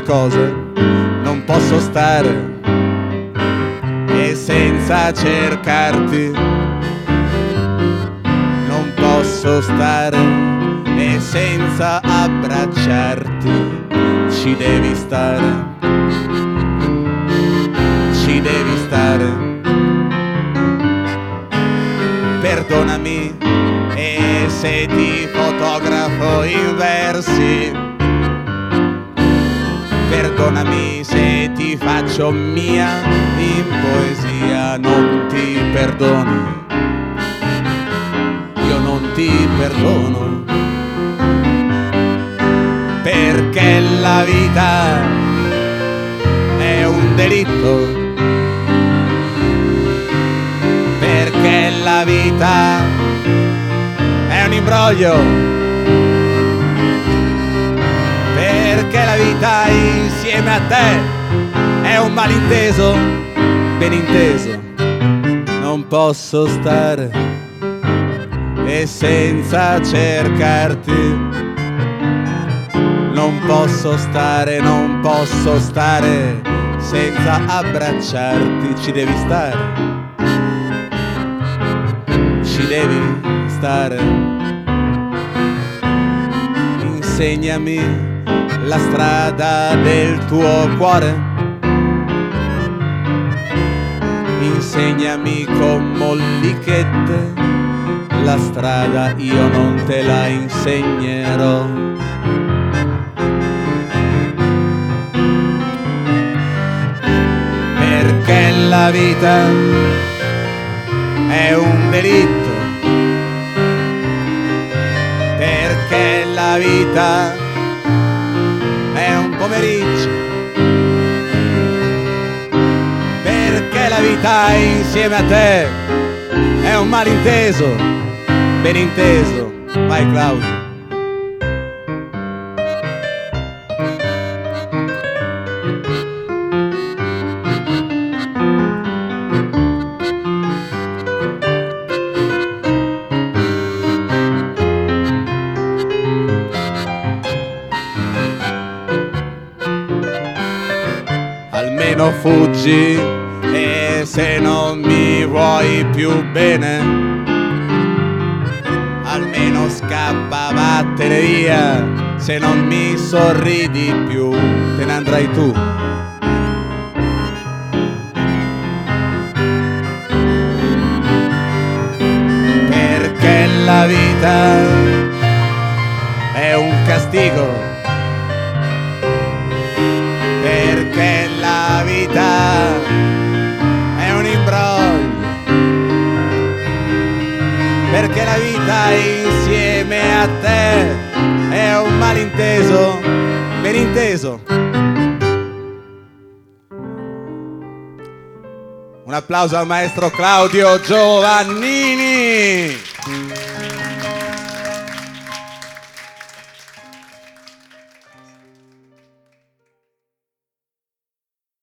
cose non posso stare e senza cercarti non posso stare e senza abbracciarti ci devi stare, ci devi stare. Perdonami e se ti fotografo in versi, perdonami se ti faccio mia in poesia, non ti perdono, io non ti perdono, perché la vita è un delitto, perché la vita è un imbroglio, perché la vita insieme a te è un malinteso, ben inteso. Non posso stare e senza cercarti, non posso stare, non posso stare senza abbracciarti, ci devi stare, ci devi stare. Insegnami la strada del tuo cuore, insegnami con mollichette la strada, io non te la insegnerò. Perché la vita è un delitto, perché la vita è un pomeriggio, perché la vita insieme a te è un malinteso, ben inteso. Vai Claudio. Almeno fuggi e se non mi vuoi più bene, almeno scappa, vattene via, se non mi sorridi più te ne andrai tu. Perché la vita è un castigo, perché la vita è un imbroglio, perché la vita insieme a te è un malinteso, ben inteso. Un applauso al maestro Claudio Giovannini.